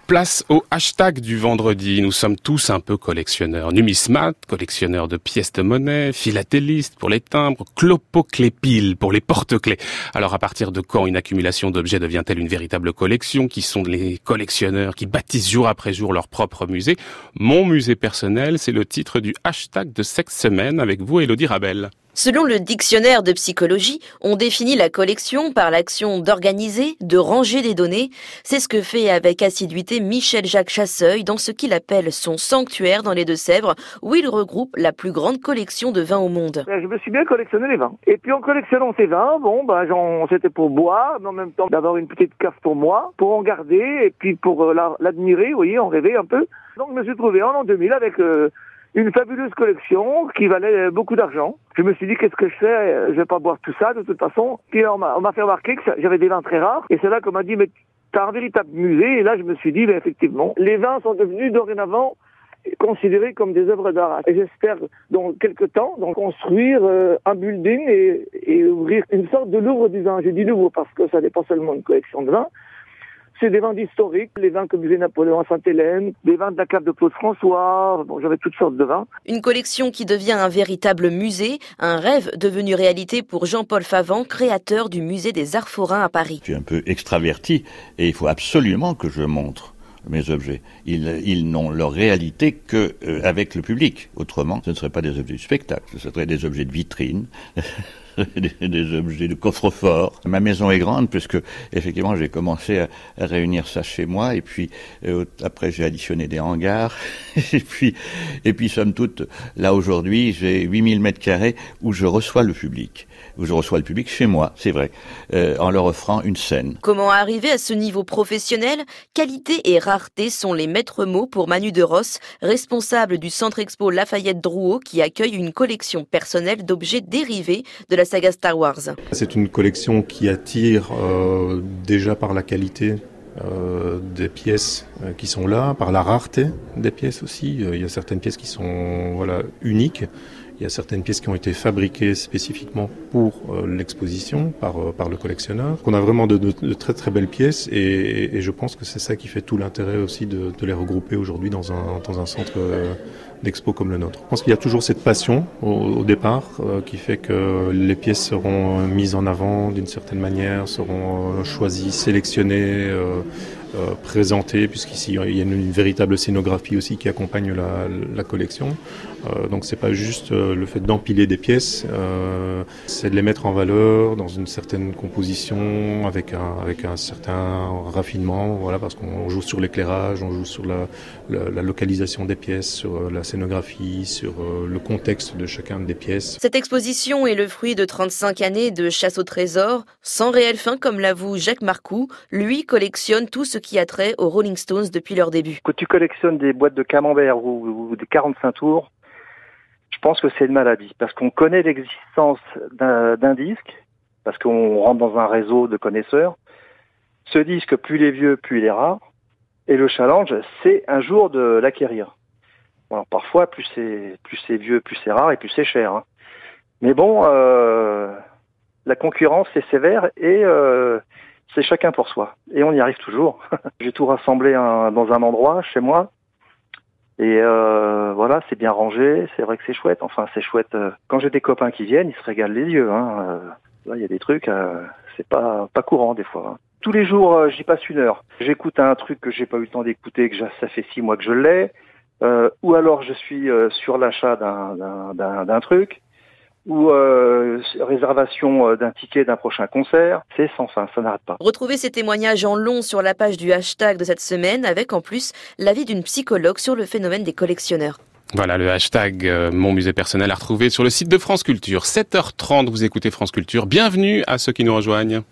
Place au hashtag du vendredi. Nous sommes tous un peu collectionneurs. Numismates, collectionneurs de pièces de monnaie, philatélistes pour les timbres, clopoclépiles pour les porte-clés. Alors à partir de quand une accumulation d'objets devient-elle une véritable collection? Qui sont les collectionneurs qui bâtissent jour après jour leur propre musée? Mon musée personnel, c'est le titre du hashtag de cette semaine avec vous, Élodie Rabel. Selon le dictionnaire de psychologie, on définit la collection par l'action d'organiser, de ranger des données. C'est ce que fait avec assiduité Michel-Jacques Chasseuil dans ce qu'il appelle son sanctuaire dans les Deux-Sèvres, où il regroupe la plus grande collection de vins au monde. Je me suis bien collectionné les vins. Et puis en collectionnant ces vins, c'était pour boire, mais en même temps d'avoir une petite cave pour moi, pour en garder, et puis pour l'admirer, vous voyez, en rêver un peu. Donc je me suis trouvé en l'an 2000 avec une fabuleuse collection qui valait beaucoup d'argent. Je me suis dit, qu'est-ce que je fais? Je vais pas boire tout ça, de toute façon. Puis on m'a fait remarquer que j'avais des vins très rares. Et c'est là qu'on m'a dit, mais t'as un véritable musée. Et là, je me suis dit, effectivement, les vins sont devenus dorénavant considérés comme des œuvres d'art. Et j'espère, dans quelques temps, construire un building et ouvrir une sorte de Louvre du vin. Je dis Louvre parce que ça n'est pas seulement une collection de vins. C'est des vins d'historique, les vins que buvait Napoléon à Sainte-Hélène, des vins de la cave de Claude François, j'avais toutes sortes de vins. Une collection qui devient un véritable musée, un rêve devenu réalité pour Jean-Paul Favant, créateur du musée des Arts Forains à Paris. Je suis un peu extraverti et il faut absolument que je montre mes objets. Ils n'ont leur réalité que avec le public. Autrement, ce ne seraient pas des objets de spectacle, ce seraient des objets de vitrine. des objets de coffre-fort. Ma maison est grande puisque effectivement j'ai commencé à réunir ça chez moi et puis après j'ai additionné des hangars et puis somme toute là aujourd'hui j'ai 8000 mètres carrés où je reçois le public chez moi, c'est vrai, en leur offrant une scène. Comment arriver à ce niveau professionnel? Qualité et rareté sont les maîtres mots pour Manu de Ross, responsable du Centre Expo Lafayette Drouot qui accueille une collection personnelle d'objets dérivés de la saga Star Wars. C'est une collection qui attire déjà par la qualité des pièces qui sont là, par la rareté des pièces aussi. Il y a certaines pièces qui sont uniques. Il y a certaines pièces qui ont été fabriquées spécifiquement pour l'exposition par le collectionneur. On a vraiment de très très belles pièces et je pense que c'est ça qui fait tout l'intérêt aussi de les regrouper aujourd'hui dans un centre d'expo comme le nôtre. Je pense qu'il y a toujours cette passion au départ qui fait que les pièces seront mises en avant d'une certaine manière, seront choisies, sélectionnées, présentées, puisqu'ici il y a une véritable scénographie aussi qui accompagne la collection. Donc c'est pas juste le fait d'empiler des pièces, c'est de les mettre en valeur dans une certaine composition avec un certain raffinement, voilà, parce qu'on joue sur l'éclairage, on joue sur la localisation des pièces, sur la scénographie, sur le contexte de chacune des pièces. Cette exposition est le fruit de 35 années de chasse au trésor, sans réelle fin comme l'avoue Jacques Marcoux. Lui collectionne tout ce qui a trait aux Rolling Stones depuis leur début. Quand tu collectionnes des boîtes de camembert ou des 45 tours, je pense que c'est une maladie, parce qu'on connaît l'existence d'un disque, parce qu'on rentre dans un réseau de connaisseurs. Ce disque, plus il est vieux, plus il est rare. Et le challenge, c'est un jour de l'acquérir. Bon, alors parfois, plus c'est vieux, plus c'est rare et plus c'est cher. Hein. Mais bon, la concurrence, c'est sévère et c'est chacun pour soi. Et on y arrive toujours. J'ai tout rassemblé dans un endroit, chez moi. Et voilà, c'est bien rangé, c'est vrai que c'est chouette. Enfin, c'est chouette. Quand j'ai des copains qui viennent, ils se régalent les yeux. Hein. Là, il y a des trucs, c'est pas courant des fois. Hein. Tous les jours, j'y passe 1 heure. J'écoute un truc que j'ai pas eu le temps d'écouter, que ça fait 6 mois que je l'ai. Ou alors je suis sur l'achat d'un truc. Ou réservation d'un ticket d'un prochain concert, c'est sans fin, ça n'arrête pas. Retrouvez ces témoignages en long sur la page du hashtag de cette semaine, avec en plus l'avis d'une psychologue sur le phénomène des collectionneurs. Voilà le hashtag Mon musée personnel à retrouver sur le site de France Culture. 7h30, vous écoutez France Culture. Bienvenue à ceux qui nous rejoignent.